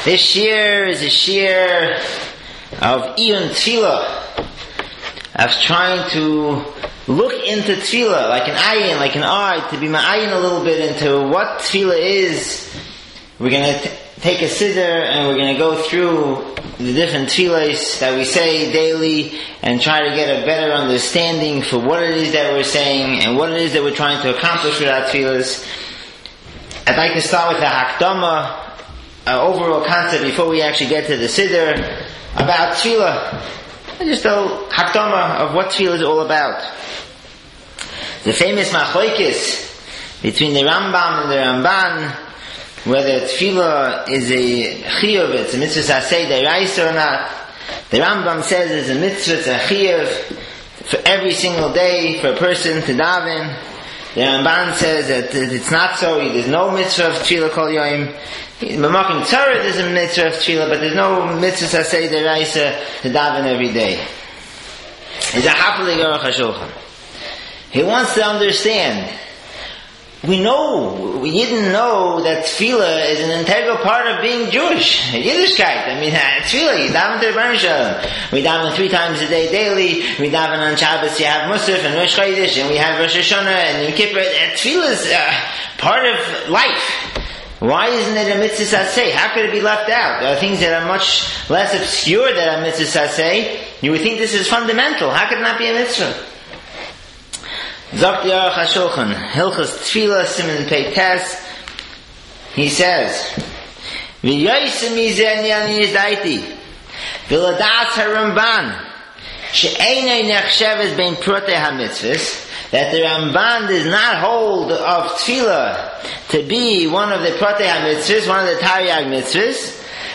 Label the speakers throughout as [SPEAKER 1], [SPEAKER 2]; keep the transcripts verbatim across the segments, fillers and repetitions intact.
[SPEAKER 1] This shir is a shir of Iyun Tefillah, of trying to look into Tefillah like an ayin, like an eye, to be ma'ayin a little bit into what Tefillah is. We're going to t- take a siddur and we're going to go through the different Tefillahs that we say daily and try to get a better understanding for what it is that we're saying and what it is that we're trying to accomplish with our Tefillahs. I'd like to start with the Hakdama, an overall concept before we actually get to the siddur about Tefillah. Just a Hakdama of what Tefillah is all about. The famous machlokes between the Rambam and the Ramban, whether Tefillah is a chiyuv, it's a mitzvah aseh deraisa or not. The Rambam says it's a mitzvah, it's a chiyuv for every single day for a person to daven. The Ramban says that it's not so. There's no mitzvah of Tefillah kol yom. B'makom tzara there's a mitzvah of Tefillah, but there's no mitzvah aseh deraisa to daven every day. It's a hafli aruch hashulchan. He wants to understand. We know, we didn't know that Tefillah is an integral part of being Jewish. Yiddishkeit. I mean, Tefillah, you daven to the Rebbeinu Shalom. We daven three times a day daily. We daven on Shabbos, you have Musaf and Rosh Chodesh, and we have Rosh Hashanah and Yom Kippur. Tefillah is uh, part of life. Why isn't it a mitzvah aseh? How could it be left out? There are things that are much less obscure that are mitzvah aseh. You would think this is fundamental. How could it not be a mitzvah? Zok the Aruch HaShulchan, Hilchos Tefillah, Siman Pei Tes, he says, V'yoyse mizeh ni'ani yizdaiti, v'ladas HaRamban, she'einei nechsheves bein protei HaMitzvahs, that the Ramban does not hold of Tefillah to be one of the protei HaMitzvahs, one of the Taryag Mitzvahs,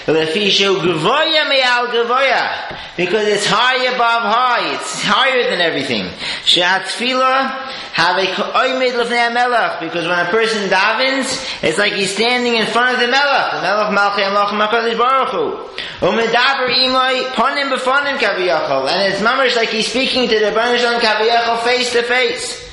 [SPEAKER 1] because it's high above high, it's higher than everything. Because when a person davens, it's like he's standing in front of the Melech, the Melech Malchei Malchim HaKadosh Baruch Hu. And it's mamash like he's speaking to the Rebbeinu Shalom Kaviyachol face to face.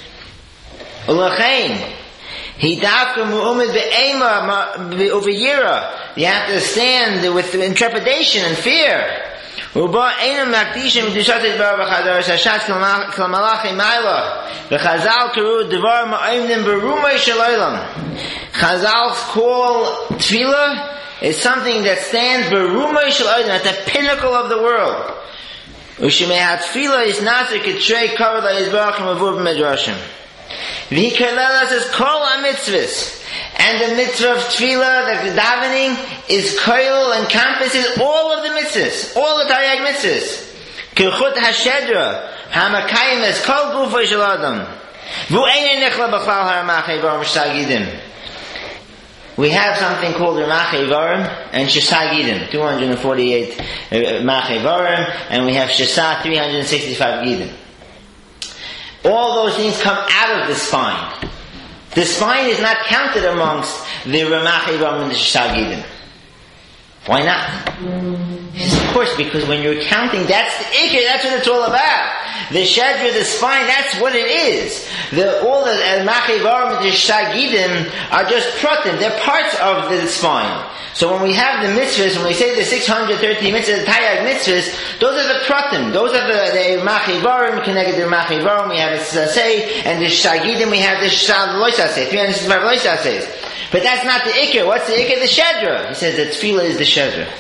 [SPEAKER 1] He dafka mu'umid be'ema be'uvayira. You have to stand with intrepidation and fear. Uba einam makdishim b'dushat bar b'chadar shashat k'lamalachi ma'ila. V'chazal karu devar ma'imnim berumay shalaylam. Chazal call tefillah is something that stands berumay shalaylam, at the pinnacle of the world. U'shemei tefillah is naser k'trei kavod la'yizbarach mavur b'medrashim. V'hikalala says kol ha-mitzvahs, and the mitzvah of tefillah, the davening, is koil, encompasses all of the mitzvahs, all the taryag mitzvahs. Kirchut hashedra, hamakayim es kol gufay shel adam. V'u'einei nechla b'chlal haramachei varim shtagidim. We have something called Ramachei Varim and Shesagidim, two hundred forty-eight Ramachei Varim, and we have Shesa, three hundred sixty-five Gidim. All those things come out of the spine. The spine is not counted amongst the Ramachei Varim and the Shesagidim. Why not? Yes, of course, because when you're counting, that's the ikar, that's what it's all about. The shadra, the spine, that's what it is. The, all the Ramachei Varim and the Shesagidim are just pratim, they're parts of the spine. So when we have the mitzvahs, when we say the six hundred thirteen mitzvahs, the Taryag mitzvahs, those are the pratim, those are the, the Ramachei Varim, connected to the Ramachei Varim, we have the Saseh, and the Shesagidim, we have the Shesad Loisaseh, three hundred sixty-five Loisasehs. But that's not the ikar. What's the ikar? The shedra. He says that tefillah is the shedra.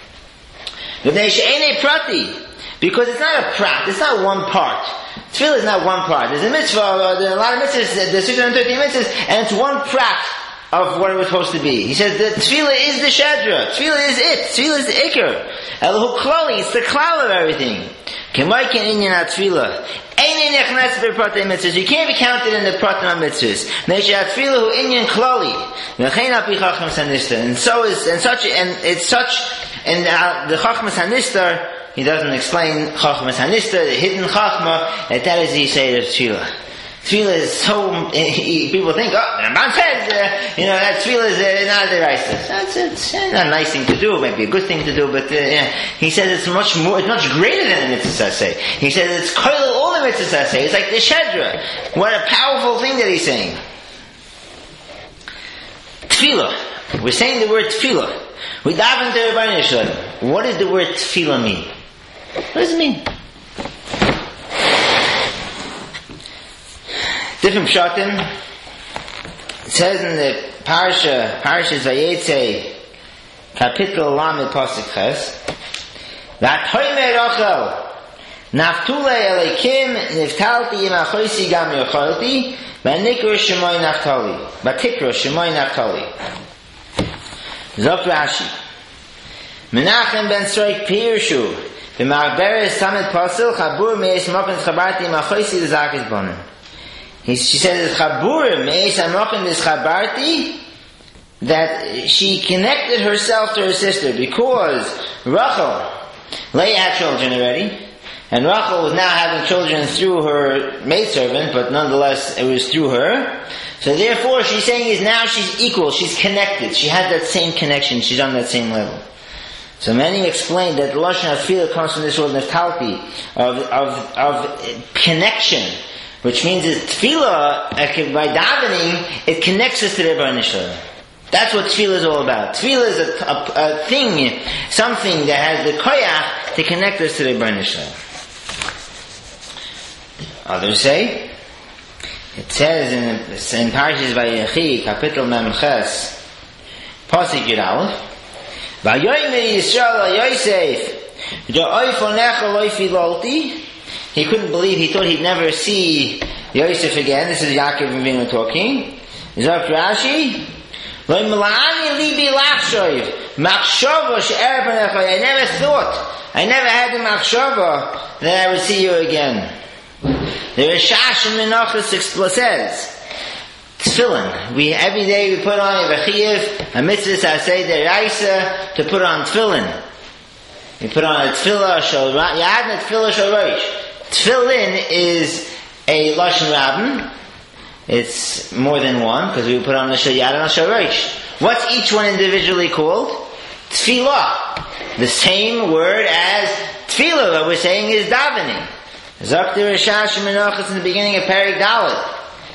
[SPEAKER 1] Because it's not a prat, it's not one part. Tefillah is not one part. There's a mitzvah, uh, there are a lot of mitzvahs, there's six hundred thirteen mitzvahs, and it's one prat of what it was supposed to be. He says that tefillah is the shedra. Tefillah is it. Tefillah is the ikar. Elahu klali, it's the klal of everything. K'mayken inyan ha-tefillah. Einei nechnas b'pratei mitzvahs. You can't be counted in the pratim mitzvahs. Neishe ha-tefillah hu inyan klali. V'chein al pi chachmas hanistar. And so is, and such, and it's such, and uh, the chachmas hanistar, he doesn't explain chachmas hanistar, the hidden chachma, that that is the yisayid of tefillah. Tefillah is so, people think, oh, the Ramban says, uh, you know, that tefillah is uh, not the right. That's it's not a nice thing to do, maybe a good thing to do, but uh, yeah. He says it's much more, it's much greater than the mitzvah aseh. He says it's koil all the mitzvah aseh. It's like the shedra. What a powerful thing that he's saying. Tefillah. We're saying the word tefillah. We daven to Rebbeinu Shalom. What does the word tefillah mean? What does it mean? Different pshatim. It says in the Parsha, Parshas Vayetze, Kapitel Lamed Pasuk Ches, V'atoyme Rachel, Naftulei Elokim, Niftalti im achoisi gam yocholti, V'nikro Shemoi Naftali, V'tikro Shemoi Naftali. Zok Rashi, Menachem ben Sroik Pirshu, V'machberes Samet Pasuk, Chabur Meis Mokin Chabarti im achoisi l'zakis bonim. She says, Chaburim, Meis Amrochim is Chabarti, that she connected herself to her sister because Rachel, Leah had children already, and Rachel was now having children through her maidservant, but nonetheless it was through her. So therefore she's saying is now she's equal, she's connected, she has that same connection, she's on that same level. So many explain that the Lashon of Tefillah comes from this word Neftalti, of, of, of connection, which means that tefillah, by davening, it connects us to the Rebbeinu Shalom. That's what tefillah is all about. Tefillah is a, a, a thing, something that has the koyach to connect us to the Rebbeinu Shalom. Others say, it says in, in Parshas Vayechi, Kapitel Mem Ches, Pasuk Yud Aleph, Vayomer Yisrael Yosef, Da'oif onecha lo filolti. He couldn't believe, he thought he'd never see Yosef again. This is Yaakov Avinu talking. Zok Rashi, Lo milani libi lachshoiv, machshava she'er panecha. I never thought, I never had the machshava that I would see you again. The Rishash in Menachos says, tefillin. We, every day we put on a v'chiyev, a mitzvah, I say, the Raisa, to put on tefillin. We put on a tefillah, shal yad, and a tefillah shal roish. Tefillin is a Lashon Rabbin. It's more than one, because we put on the Shal Yad and the Shal Rosh. What's each one individually called? Tefillah. The same word as tefillah that we're saying is davening. Zaktir Rishash Menachos in the beginning of Perek Dalet.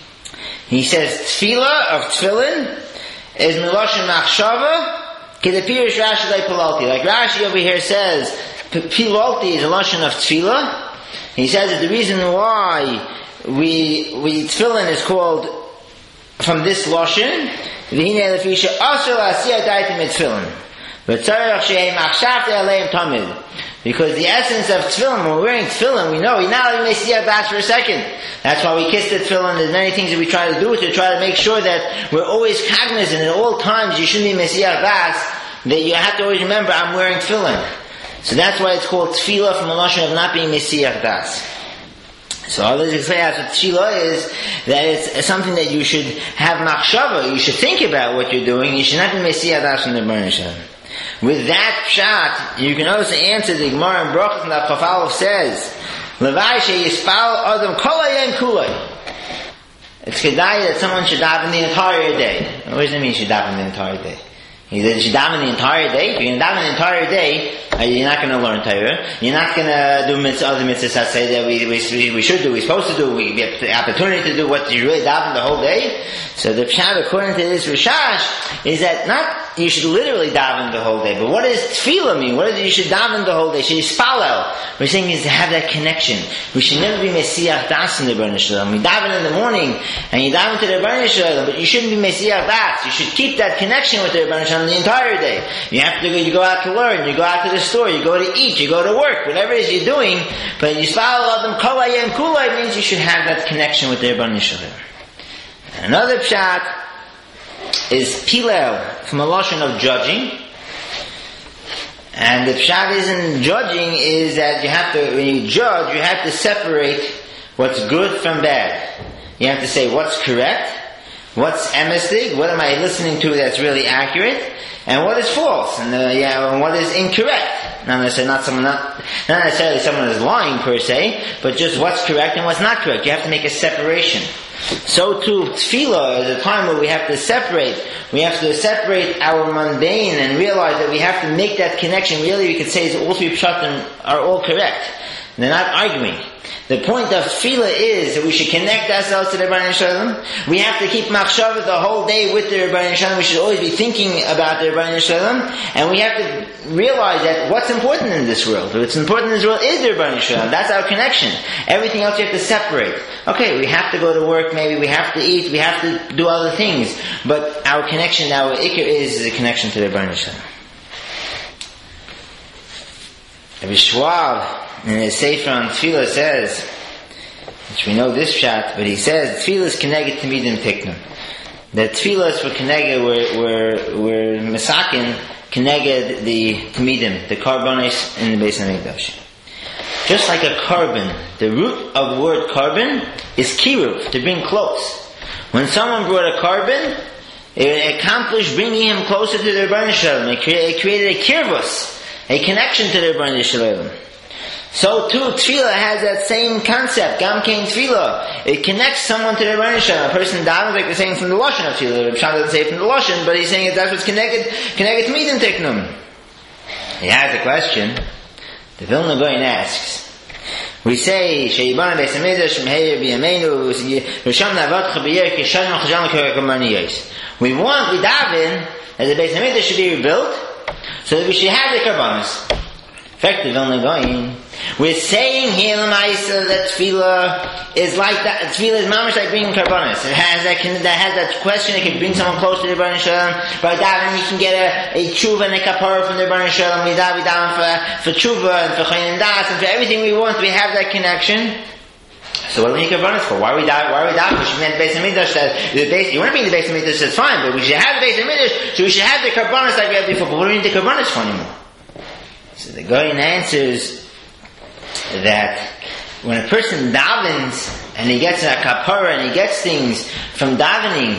[SPEAKER 1] He says tefillah of tefillin is Miloshin Machshava Kedepirish Rashi Lei Pilalti. Like Rashi over here says, Pilalti is a Lashon of tefillah. He says that the reason why we we tefillin is called from this lashon, v'hinei lefisha asur la'asiyah daitim et tefillin, v'tzarech she'hem achshavte aleim tamid. Because the essence of tefillin, when we're wearing tefillin, we know we're not even mesiyah das for a second. That's why we kiss the tefillin. There's many things that we try to do to try to make sure that we're always cognizant at all times. You shouldn't be mesiyah das. That you have to always remember, I'm wearing tefillin. So that's why it's called tefillah, from the lashon of not being mesiyah das. So others explain that tefillah is that it's something that you should have machshava. You should think about what you're doing. You should not be mesiyah das from the Rebbeinu Shalom. With that pshat, you can also answer the Gemara in Brachos that Chaf Aleph says, Levai sheyispal adam kol hayom kulay. It's kedai that someone should daven the entire day. What does it mean should daven the entire day? He said, you should daven the entire day. If you're going to daven the entire day, you're not going to learn Torah. You're not going to do mitzvah, other mitzvahs that say that we, we, we should do, we're supposed to do, we get the opportunity to do what you really daven the whole day. So the pshat, according to this Rishash, is that not, you should literally daven the whole day, but what does tefillah mean? What is it you should daven the whole day? Should you spalel? We're saying is to have that connection. We should never be mesiyah das in the Rebbeinu Shalom. We daven in the morning, and you daven to the Rebbeinu Shalom, but you shouldn't be mesiyah das. You should keep that connection with the Rebbeinu Shalom the entire day. You have to go, you go out to learn, you go out to the store, you go to eat, you go to work, whatever it is you're doing, but you spalel them kol hayom kulay means you should have that connection with the Rebbeinu Shalom. Another pshat is pilel, from a lashon of judging. And the pshat isn't judging, is that you have to, when you judge, you have to separate what's good from bad. You have to say what's correct, what's emistig, what am I listening to that's really accurate, and what is false, and, uh, yeah, and what is incorrect. Not necessarily, not someone, not, not necessarily someone is lying per se, but just what's correct and what's not correct. You have to make a separation. So too, tefillah is a time where we have to separate. We have to separate our mundane and realize that we have to make that connection. Really, we could say is all three pshatim are all correct. They're not arguing. The point of tefillah is that we should connect ourselves to the Rebbeinu Shalom. We have to keep machshava the whole day with the Rebbeinu Shalom. We should always be thinking about the Rebbeinu Shalom. And we have to realize that what's important in this world, what's important in this world is the Rebbeinu Shalom. That's our connection. Everything else you have to separate. Okay, we have to go to work, maybe we have to eat, we have to do other things. But our connection, our ikr is, is a connection to the Rebbeinu Shalom. Rabbi Schwab, in his Sefer on Tefillah says, which we know this shot, but he says, Tefillah is connected to Midim Tiknum. The Tefillah is for Keneged, where, where, where Mesakin Keneged the Tamidim, the Karbonis in the Beis HaMikdash. Just like a carbon, the root of the word carbon is kiruv, to bring close. When someone brought a carbon, it accomplished bringing him closer to the Rebbeinu Shalom. It created a kirvus, a connection to the Rebbeinu Shalom. So too, tefillah has that same concept. Gam kein tefillah. It connects someone to the Rebbeinu Shalom. A person davens like they're saying from the lashon of tefillah. Reb Shlomo doesn't say from the lashon, but he's saying it, that's what's connected. Connected to Midim Tiknum. He has a question. The Vilna Gaon asks. We say Sheibana Beis Hamikdash Meir B'Yameinu Risham Navatcha B'Yer Kishan Chazal Karbaniyos. We want we daven that the Beis Hamikdash should be rebuilt, so that we should have the karbanos. In fact, the Vilna Gaon, we're saying here L'maisa that tefillah is like that. Tefillah is mamish like bringing karbanos. It has that, that has that question. It can bring someone close to the Rebbeinu Shalom. By davening, you can get a, a tshuva and a kapara from the Rebbeinu Shalom. We daven for for tshuva and for chayin das and for everything we want. We have that connection. So what do we need karbanos for? Why are we daven? Why are we daven? We should mean the Beis Hamikdash. The base, you want to be in the Beis Hamikdash? That's fine, but we should have the Beis Hamikdash. So we should have the karbanos like we had before. But what do we need the karbanos for anymore? So the Gaon answers that when a person davens and he gets a kapara and he gets things from davening,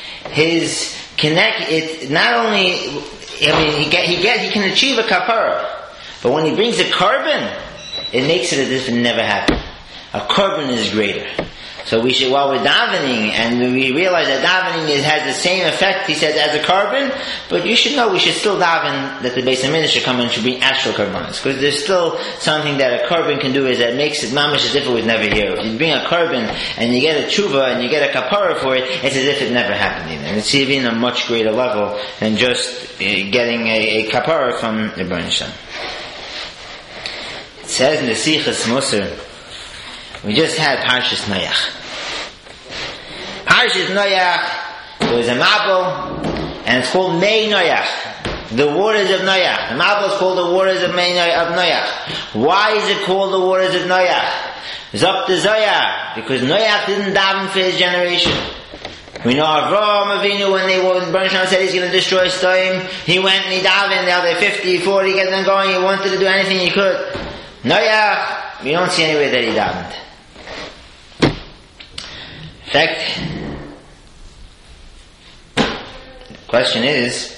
[SPEAKER 1] his connect it not only I mean he get he get he can achieve a kapara, but when he brings a carbon, it makes it as if it never happened. A carbon is greater. So we should, while we're davening, and we realize that davening is, has the same effect, he says, as a carbon, but you should know we should still daven that the Beis Hamikdash should come and should bring actual carbonos. Because there's still something that a carbon can do is that makes it mamish as if it was never here. If you bring a carbon and you get a tshuva and you get a kapara for it, it's as if it never happened even. And it's even a much greater level than just uh, getting a, a kapara from the Rebbeinu Shalom. It says in the Sichas Musar, we just had Parshas Noach. Parshas Noach, there was a Mabul, and it's called Mei Noach, the waters of Noach. The Mabul is called the waters of Mei Noach, of Noach. Why is it called the waters of Noach? Zok the Zoyah, because Noach didn't daven for his generation. We know Avraham Avinu, when they when Rebbeinu Shalom said he's going to destroy Sodom, he went and he davened. Now they're fifty, forty, get them going. He wanted to do anything he could. Noach, we don't see anywhere that he davened. In fact, the question is,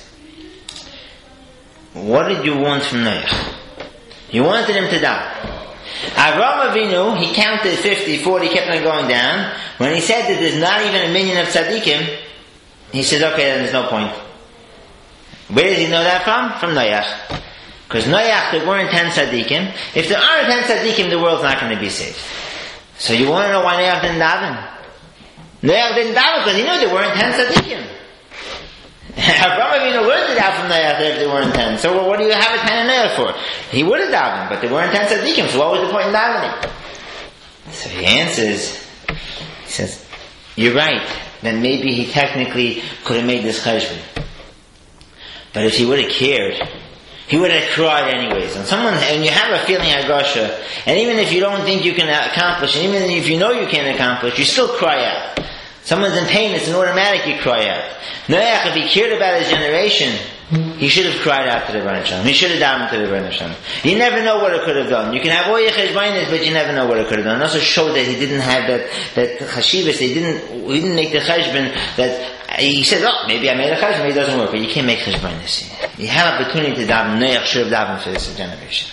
[SPEAKER 1] what did you want from Noach? You wanted him to die. Avraham Avinu, he counted fifty, forty, kept on going down. When he said that there's not even a million of tzaddikim, he says, okay, then there's no point. Where does he know that from? From Noach. Because Noach, there weren't ten tzaddikim. If there aren't ten tzaddikim, the world's not going to be saved. So you want to know why Noach didn't daven? Noach didn't daven because he knew there weren't ten tzaddikim. Avraham Avinu learned it out from Noach if there weren't ten. So well, what do you have a ten in Noach for? He would have davened, but there weren't ten tzaddikim, so what was the point in davening? So he answers, he says, you're right, that maybe he technically could have made this cheshbon. But if he would have cared, he would have cried anyways. And someone, and you have a feeling agasha, and even if you don't think you can accomplish, and even if you know you can't accomplish, you still cry out. Someone's in pain, it's an automatic, you cry out. Noach, if he cared about his generation, he should have cried out to the Rebbeinu Shalom. He should have davened to the Rebbeinu Shalom. You never know what it could have done. You can have all your cheshbonos, but you never know what it could have done. It also showed that he didn't have that, that chashivas, he didn't, he didn't make the cheshbon that, he said, oh, maybe I made a cheshbon, maybe it doesn't work, but you can't make cheshbonos. You have opportunity to daven. Noach should have davened for this generation.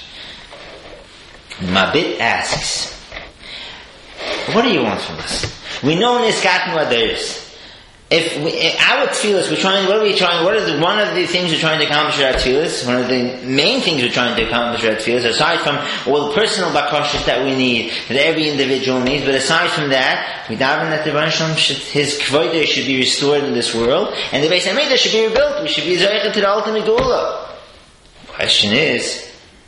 [SPEAKER 1] Mabit asks, what do you want from us? We know Niskatnu Aderis. if we, our tefillas, we're trying, what are we trying, what is the, one of the things we're trying to accomplish with our tefillas, one of the main things we're trying to accomplish with our tefillas, aside from all the personal bakashas that we need, that every individual needs, but aside from that, we daven that the Rebbeinu Shalom should, his kvodah should be restored in this world, and the Beis HaMikdash should be rebuilt. We should be zeicha to the ultimate geula. The question is,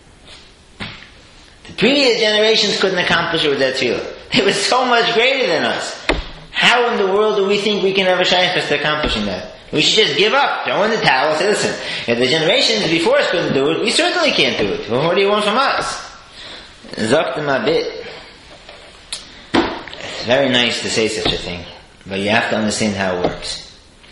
[SPEAKER 1] the previous generations couldn't accomplish it with that tefillah. They were so much greater than us. How in the world do we think we can have a shaykhus to accomplishing that? We should just give up, throw in the towel, say, listen, if the generations before us couldn't do it, we certainly can't do it. Well, what do you want from us? Zaktim a bit. It's very nice to say such a thing, but you have to understand how it works.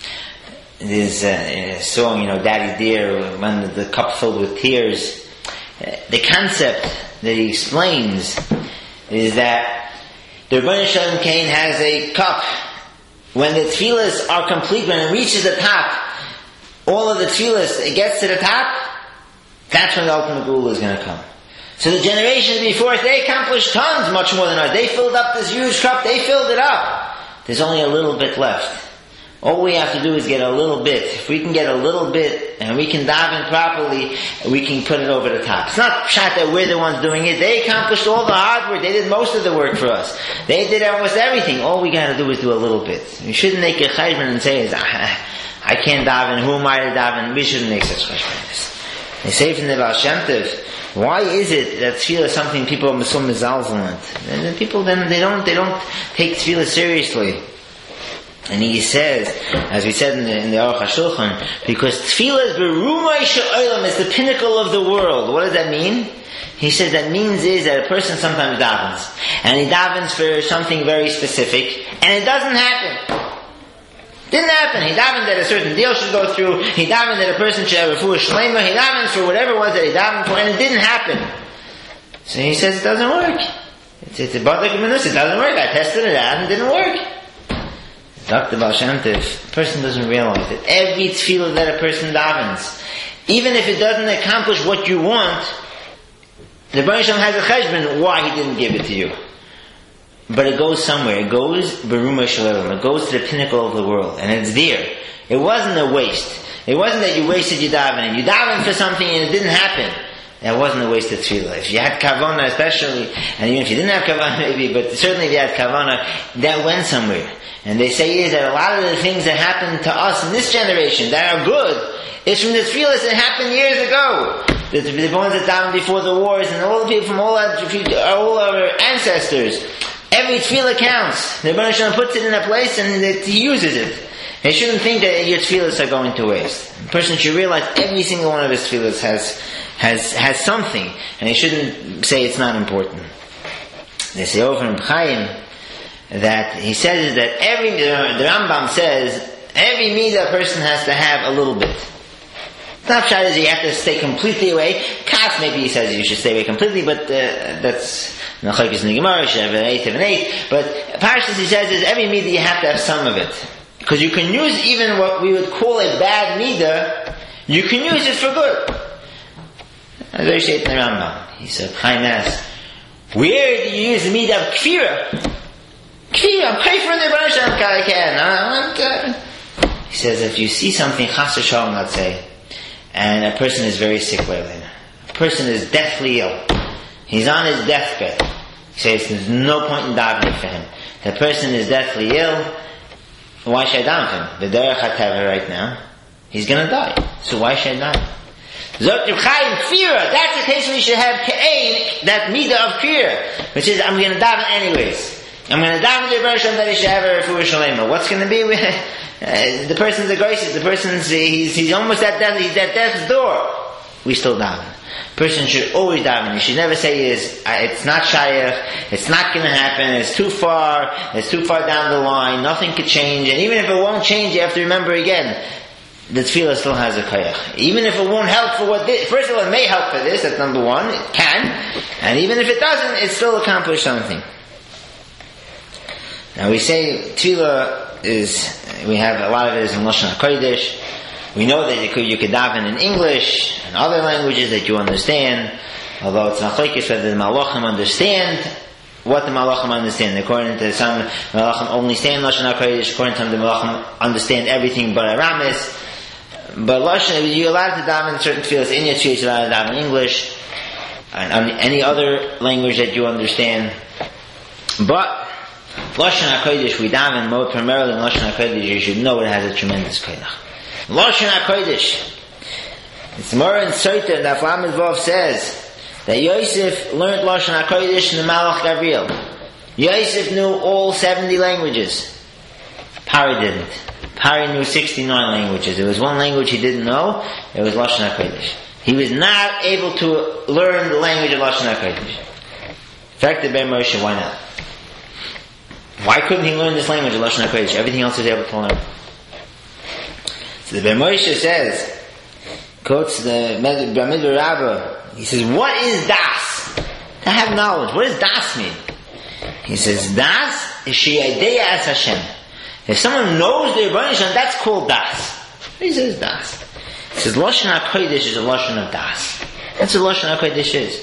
[SPEAKER 1] There's a, a song, you know, Daddy Dear, when the cup filled with tears. The concept that he explains is that the Rebbeinu Shalom Kain has a cup. When the tefillas are complete, when it reaches the top, all of the tefillas, it gets to the top, that's when the ultimate geula is going to come. So the generations before us, they accomplished tons, much more than us. They filled up this huge cup, they filled it up. There's only a little bit left. All we have to do is get a little bit. If we can get a little bit, and we can daven properly, we can put it over the top. It's not shot that we're the ones doing it. They accomplished all the hard work. They did most of the work for us. They did almost everything. All we gotta do is do a little bit. We shouldn't make a cheshbon and say, I can't daven, who am I to daven? We shouldn't make such cheshbonis. They say from the Baal Shem Tov, why is it that tefillah is something people are so mezalzelent? And the people then, they don't, they don't take tefillah seriously. And he says, as we said in the, in the Aruch HaShulchan, because tefillah is berumay she'olam, is the pinnacle of the world. What does that mean? He says that means is that a person sometimes davens, and he davens for something very specific, and it doesn't happen. Didn't happen. He davened that a certain deal should go through. He davened that a person should have a refuah shleima. He davened for whatever it was that he davened for, and it didn't happen. So he says it doesn't work. It's, it's a badak minus. It doesn't work. I tested it out and it didn't work. Doctor Baal Shem Tov, a person doesn't realize that every tefillah that a person davens, even if it doesn't accomplish what you want, the Rebbeinu Shalom has a cheshbon why he didn't give it to you. But it goes somewhere. It goes berumah shalom. It goes to the pinnacle of the world, and it's there. It wasn't a waste. It wasn't that you wasted your davening. You davened for something and it didn't happen. That wasn't a waste of tefillah. If you had kavanah, especially, and even if you didn't have kavanah, maybe, but certainly if you had kavanah, that went somewhere. And they say is that a lot of the things that happen to us in this generation that are good is from the tefillahs that happened years ago. The, the ones that davened before the wars and all the people from all our, all our ancestors. Every tefillah counts. The Rebbeinu Shalom puts it in a place and it, he uses it. You shouldn't think that your tefillahs are going to waste. A person should realize every single one of his tefillahs has has has something, and he shouldn't say it's not important. They say over in B'chaim that he says that every the Rambam says every midah a person has to have a little bit. It's not shot as you have to stay completely away. Kas maybe he says you should stay away completely, but uh, that's Nachokes in the Gemara. You should have an eighth of an eighth. But Parshas he says is every midah you have to have some of it, because you can use even what we would call a bad midah. You can use it for good. As I say in the Rambam, he said, Chaim asks, where do you use the midah of kfira? Kfira, I'm praying for the Rebbeinu Shalom I can. He says, if you see something chas v'shalom, let's say, and a person is very sick lately, a person is deathly ill, he's on his deathbed, he says there's no point in davening for him. The person is deathly ill, why should I daven for him? The derech hateva right now, he's going to die. So why should I daven? Zot Reb Chaim kfira, that's the case where you should have ke'ein, that midah of kfira, which is I'm going to daven anyways. I'm going to daven to the Rebbeinu Shalom that he should have a refuah shalema. What's going to be with uh, the person's a gracious, the person's he's he's almost at death, he's at death's door. We still daven. Person should always daven. You should never say is it's not shayach, it's not going to happen, it's too far, it's too far down the line, nothing could change, and even if it won't change, you have to remember again, the tefillah still has a koyach. Even if it won't help for what this, first of all, it may help for this, that's number one, it can, and even if it doesn't, it still accomplished something. Now we say tefillah is, we have a lot of it is in Lashon HaKodesh. We know that you could, you could daven in English and other languages that you understand, although it's not like whether the Malachim understand what the Malachim understand. According to some, Malachim only stand Lashon HaKodesh. According to some, the Malachim understand everything but Aramis. But Lashon, you're allowed to daven in certain fields. In your church, you're allowed to daven in English and any other language that you understand. But Lashon HaKodesh, we daven more primarily in Lashon HaKodesh. You should know it has a tremendous koyach. Lashon HaKodesh. It's more in Soita that Lamed Vav says that Yosef learned Lashon HaKodesh in the Malach Gabriel. Yosef knew all seventy languages. Pari didn't. Pari knew sixty-nine languages. There was one language he didn't know. It was Lashon HaKodesh. He was not able to learn the language of Lashon HaKodesh. In fact, the Ben Moshe, why not? Why couldn't he learn this language of Lashon HaKodesh? Everything else he was able to learn. So the Ben Moshe says, quotes the Bramid Rabbah, he says, what is Das? To have knowledge. What does Das mean? He says, Das is She'edeya as Hashem. If someone knows the Rebbeinu Shalom, that's called Das. He says Das. He says, Lashon HaKodesh is a Lashon of Das. That's what Lashon HaKodesh is.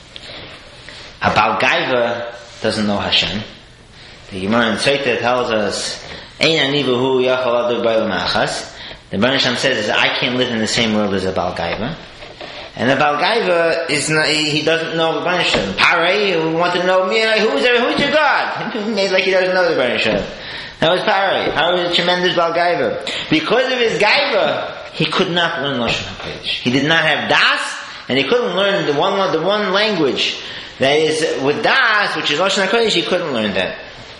[SPEAKER 1] A Baal Gaiva doesn't know Hashem. The Gemara in Tzayta tells us, Ein ani v'hu yachal adu b'olam achas. The Rebbeinu Shalom says, I can't live in the same world as a Baal Gaiva. And the Baal Gaiva is not, he doesn't know the Rebbeinu Shalom. Parei, who wanted to know me, who's, who's your God? He made like he doesn't know the Rebbeinu Shalom. That was Parei. How was a tremendous Baal Gaiva? Because of his Gaiva, he could not learn Lashon HaKodesh. He did not have Das, and he couldn't learn the one, the one language that is with Das, which is Lashon HaKodesh, he couldn't learn that.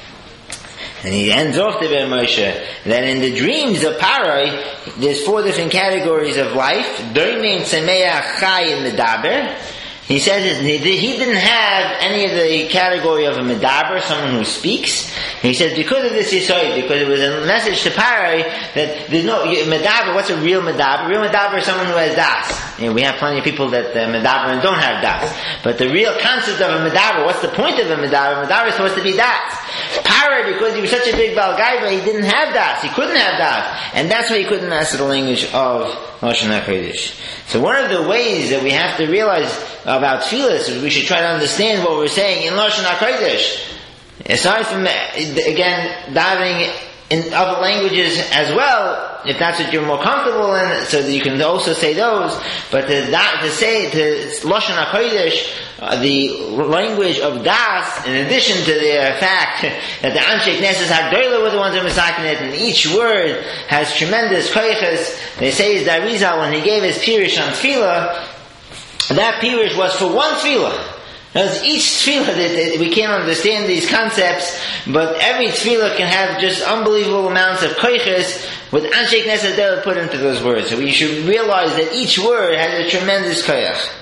[SPEAKER 1] And he ends off the Ben Moshe that in the dreams of Paroi, there's four different categories of life. Doimein, Semeach, Chai, and Medaber. He says he didn't have any of the category of a Medaber, someone who speaks. He says because of this Yisoid, because it was a message to Paroi that there's no Medaber. What's a real Medaber? Real Medaber is someone who has Das. You know, we have plenty of people that uh, Medaber and don't have Das. But the real concept of a Medaber, what's the point of a Medaber? Medaber is supposed to be Das. Paroi, because he was such a big Baal Gaiva, he didn't have Das. He couldn't have Das. And that's why he couldn't master the language of Lashon HaKodesh. So one of the ways that we have to realize about Tfilas is we should try to understand what we're saying in Lashon HaKodesh. Aside from, again, davening in other languages as well, if that's what you're more comfortable in, so that you can also say those, but to, to say, to Lashon HaKodesh, uh, the language of Das, in addition to the fact that the Anshe Knesset HaGdolah were the ones who were masakin it, and each word has tremendous koiches. They say his Darizal, when he gave his Pirush on Tfilah, that Pirush was for one Tfilah. Because each tefillah, we can't understand these concepts, but every tefillah can have just unbelievable amounts of koiches with Anshe Knesset HaGdolah put into those words. So we should realize that each word has a tremendous koich.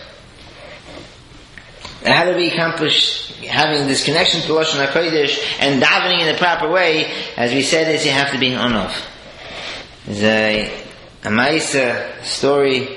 [SPEAKER 1] And how do we accomplish having this connection to Lashon HaKodesh and davening in the proper way? As we said, is you have to be an onof. There's a, a Ma'isa story.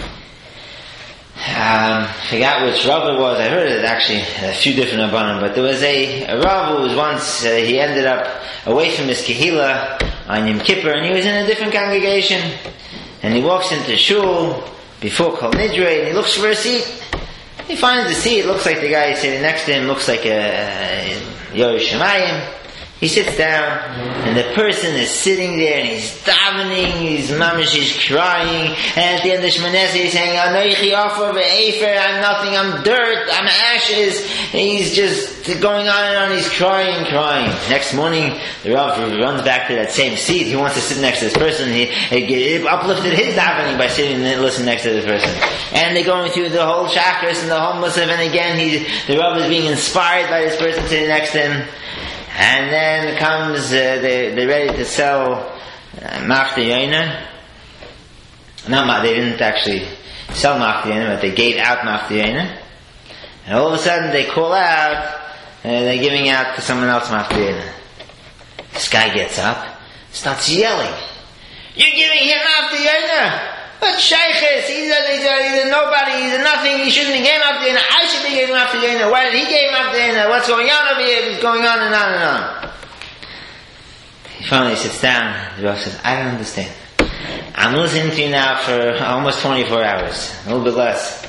[SPEAKER 1] Um, I forgot which Rav it was. I heard it actually a few different Rabbanim, but there was a, a Rav who was once uh, he ended up away from his Kehila on Yom Kippur, and he was in a different congregation, and he walks into shul before Kol Nidre, and he looks for a seat. He finds a seat. It looks like the guy sitting next to him looks like a, a Yoreh Shemayim. He sits down, and the person is sitting there, and he's davening, he's mamish, he's crying, and at the end of Shmoneh Esrei, he's saying, Anochi Offer ve'Efer, I'm nothing, I'm dirt, I'm ashes, and he's just going on and on, he's crying, crying. Next morning, the Rav runs back to that same seat, he wants to sit next to this person, he, he uplifted his davening by sitting and listening next to this person. And they're going through the whole chakras and the whole musaf, and again, he, the Rav is being inspired by this person sitting next to him. And then comes, uh, they, they're ready to sell uh, Mafta Yoina. No, they didn't actually sell Mafta Yoina, but they gave out Mafta Yoina. And all of a sudden they call out, and they're giving out to someone else Mafta Yoina. This guy gets up, starts yelling, "You're giving him Mafta Yoina! But Sheikhs, he's a, he's, a, he's a nobody, he's a nothing, he shouldn't be giving Mafta Yoina. I should be giving Mafta Yoina. Why did he give Mafta Yoina? What's going on over here? He's going on and on and on." He finally sits down, the Rav says, "I don't understand. I'm listening to you now for almost twenty-four hours, a little bit less.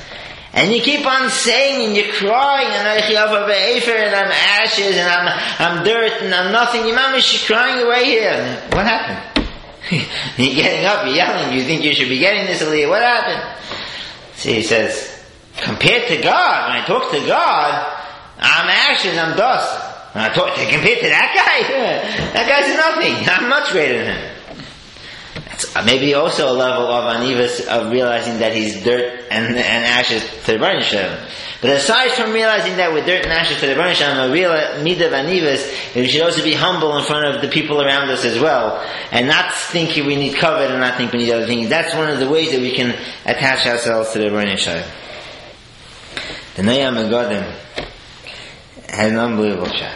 [SPEAKER 1] And you keep on saying and you're crying and I'm ashes and I'm I'm dirt and I'm nothing. Your mom is crying away here. What happened? You're getting up, you're yelling, you think you should be getting this aliyah. What happened? See, he says, compared to God, when I talk to God, I'm ashes, I'm dust. When I talk to, compared to that guy, that guy's nothing. I'm much greater than him. That's maybe also a level of anivas, of realizing that he's dirt and, and ashes to the Baruch Shalom. But aside from realizing that we're dirt and ashes to the Baruch Shalom, a real midah of anivas, we should also be humble in front of the people around us as well, and not think we need covet and not think we need other things. That's one of the ways that we can attach ourselves to the Baruch Shalom. The Noam Megadim had an unbelievable shot.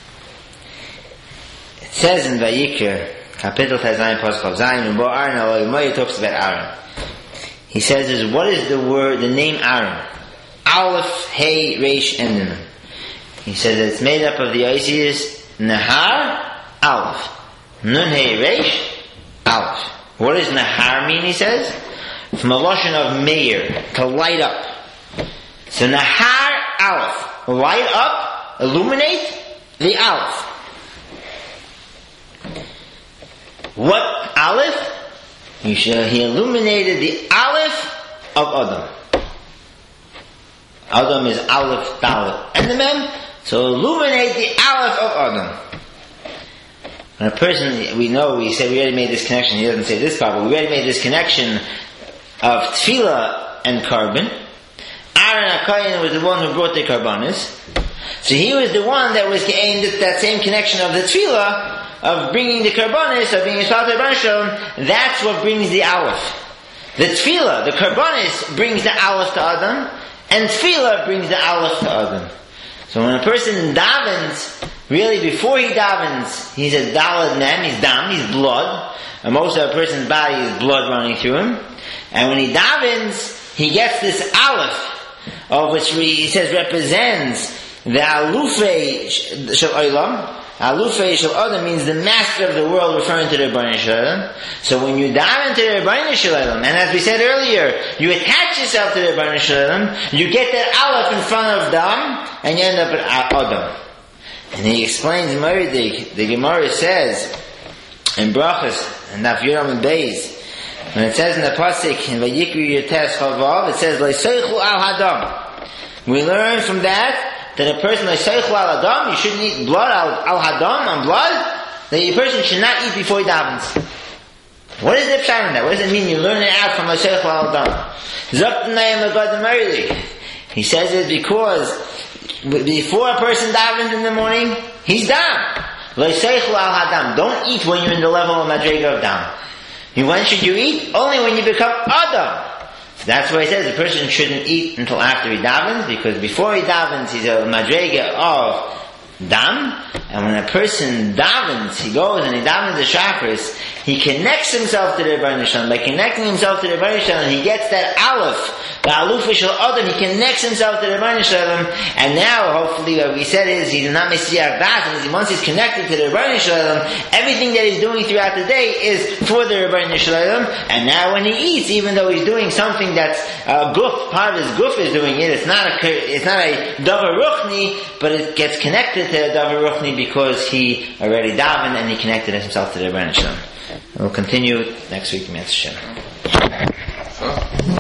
[SPEAKER 1] It says in Vayikra, Kapitel Tazayin Paschav Zayin, Bo Aaron Aloy Moy talks about Aaron. He says, is what is the word, the name Aaron? Aleph, Hey, Reish, and Nun. He says it's made up of the Isis Nahar, Aleph. Nun, Hey, Reish, Aleph. What does Nahar mean, he says? From a lotion of Meir, to light up. So Nahar, Aleph. Light up, illuminate the Aleph. What Aleph? He, should, he illuminated the Aleph of Adam. Adam is Aleph, Dalet, and the Mem. So illuminate the Aleph of Adam. When a person, we know, we said we already made this connection, he doesn't say this part, but we already made this connection of Tefillah and carbon. Aaron HaKohen was the one who brought the Karbanis. So he was the one that was aimed at that same connection of the Tefillah, of bringing the Karbanis, of being Yisrael to Baruch. That's what brings the Aleph. The Tefillah, the Karbanis, brings the Aleph to Adam, and Tefillah brings the Aleph to Adam. So when a person davens, really before he davens, he's a Dalad Mem, he's dam, he's blood, and most of a person's body is blood running through him. And when he davens, he gets this Aleph, of which he says represents the Alufei Shel Olam. Alufei Shel Adam means the master of the world, referring to the Rebbeinu Shalom. So when you dive into the Rebbeinu Shalom, and as we said earlier, you attach yourself to the Rebbeinu Shalom, you get that Aleph in front of Dam, and you end up at Adam. And he explains Meridik, the Gemara says, in Brachas, and Daf Yoram and Beis, when it says in the Pasuk, in Vayikri Yotes Chavav, it says, Leiseichu al Hadam. We learn from that, that a person like Seichel al Adam, you shouldn't eat blood al, al Hadam, on blood, that a person should not eat before he davens. What is the pshat in that? What does it mean? You learn it out from Seichel al Adam. Zoptanayim Megadim Early. He says it because before a person davens in the morning, he's dam. Seichel al Hadam. Don't eat when you're in the level of Madrega of dam. When should you eat? Only when you become Adam. That's why he says a person shouldn't eat until after he davens, because before he davens, he's a madrega of dam, and when a person davens, he goes and he davens the chakras, he connects himself to the Rebbeinu Shalom. By connecting himself to the Rebbeinu Shalom, he gets that Aleph, the Aleph Shel Adam, he connects himself to the Rebbeinu Shalom, and now, hopefully, what we said is, he's not Messiah that, and once he's connected to the Rebbeinu Shalom, everything that he's doing throughout the day is for the Rebbeinu Shalom, and now when he eats, even though he's doing something that's uh, guf, part of his guf is doing it, it's not a, it's not a davar ruchni, but it gets connected to the davar ruchni because he already davened and he connected himself to the Rebbeinu Shalom. We'll continue next week, Mitzvah Shem.